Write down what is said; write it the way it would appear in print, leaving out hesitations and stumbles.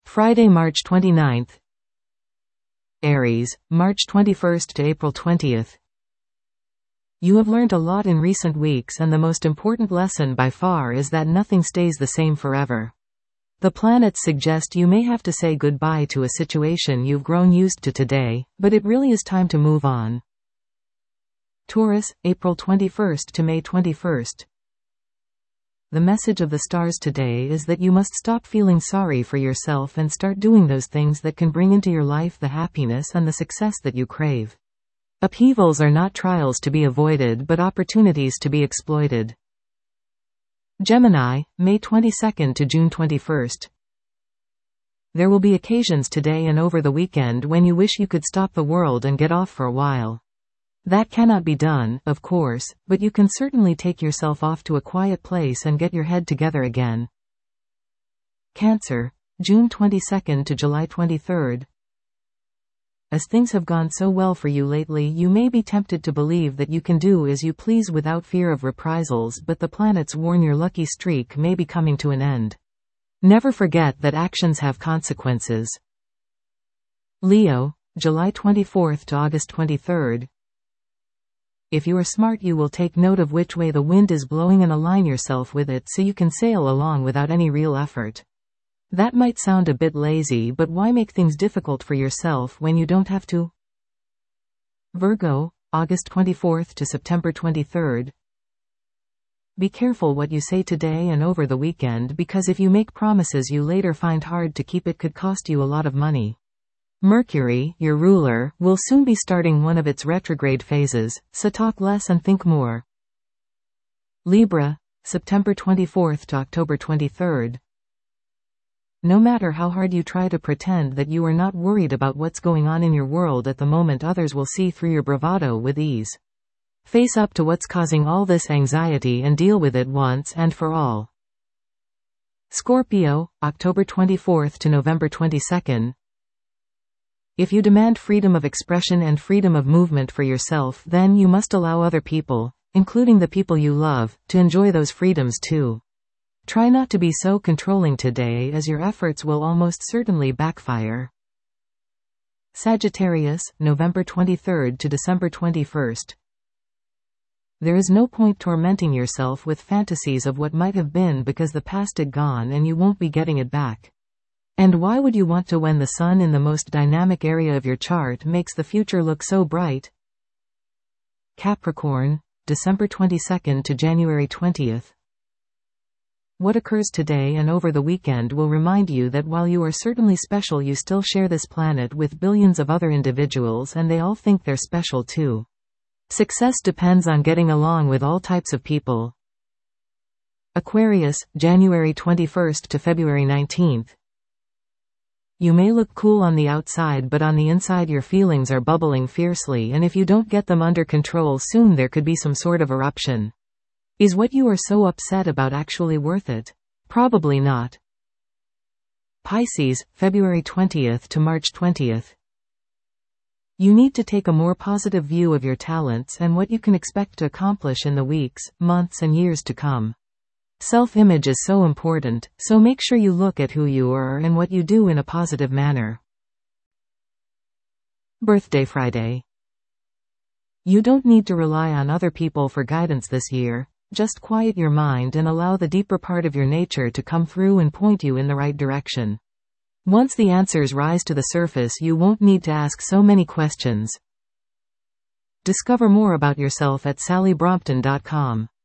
Friday, March 29th. Aries, March 21st to April 20th. You have learned a lot in recent weeks, and the most important lesson by far is that nothing stays the same forever. The planets suggest you may have to say goodbye to a situation you've grown used to today, but it really is time to move on. Taurus, April 21st to May 21st. The message of the stars today is that you must stop feeling sorry for yourself and start doing those things that can bring into your life the happiness and the success that you crave. Upheavals are not trials to be avoided but opportunities to be exploited. Gemini, May 22nd to June 21st. There will be occasions today and over the weekend when you wish you could stop the world and get off for a while. That cannot be done, of course, but you can certainly take yourself off to a quiet place and get your head together again. Cancer, June 22nd to July 23rd. As things have gone so well for you lately, you may be tempted to believe that you can do as you please without fear of reprisals, but the planets warn your lucky streak may be coming to an end. Never forget that actions have consequences. Leo, July 24th to August 23rd. If you are smart, you will take note of which way the wind is blowing and align yourself with it so you can sail along without any real effort. That might sound a bit lazy, but why make things difficult for yourself when you don't have to? Virgo, August 24th to September 23rd. Be careful what you say today and over the weekend, because if you make promises you later find hard to keep, it could cost you a lot of money. Mercury, your ruler, will soon be starting one of its retrograde phases, so talk less and think more. Libra, September 24th to October 23rd. No matter how hard you try to pretend that you are not worried about what's going on in your world at the moment, others will see through your bravado with ease. Face up to what's causing all this anxiety and deal with it once and for all. Scorpio, October 24th to November 22nd. If you demand freedom of expression and freedom of movement for yourself, then you must allow other people, including the people you love, to enjoy those freedoms too. Try not to be so controlling today, as your efforts will almost certainly backfire. Sagittarius, November 23rd to December 21st. There is no point tormenting yourself with fantasies of what might have been, because the past is gone and you won't be getting it back. And why would you want to when the sun in the most dynamic area of your chart makes the future look so bright? Capricorn, December 22nd to January 20th. What occurs today and over the weekend will remind you that while you are certainly special, you still share this planet with billions of other individuals, and they all think they're special too. Success depends on getting along with all types of people. Aquarius, January 21st to February 19th. You may look cool on the outside, but on the inside your feelings are bubbling fiercely, and if you don't get them under control soon, there could be some sort of eruption. Is what you are so upset about actually worth it? Probably not. Pisces, February 20th to March 20th. You need to take a more positive view of your talents and what you can expect to accomplish in the weeks, months, and years to come. Self-image is so important, so make sure you look at who you are and what you do in a positive manner. Birthday Friday. You don't need to rely on other people for guidance this year. Just quiet your mind and allow the deeper part of your nature to come through and point you in the right direction. Once the answers rise to the surface, you won't need to ask so many questions. Discover more about yourself at sallybrompton.com.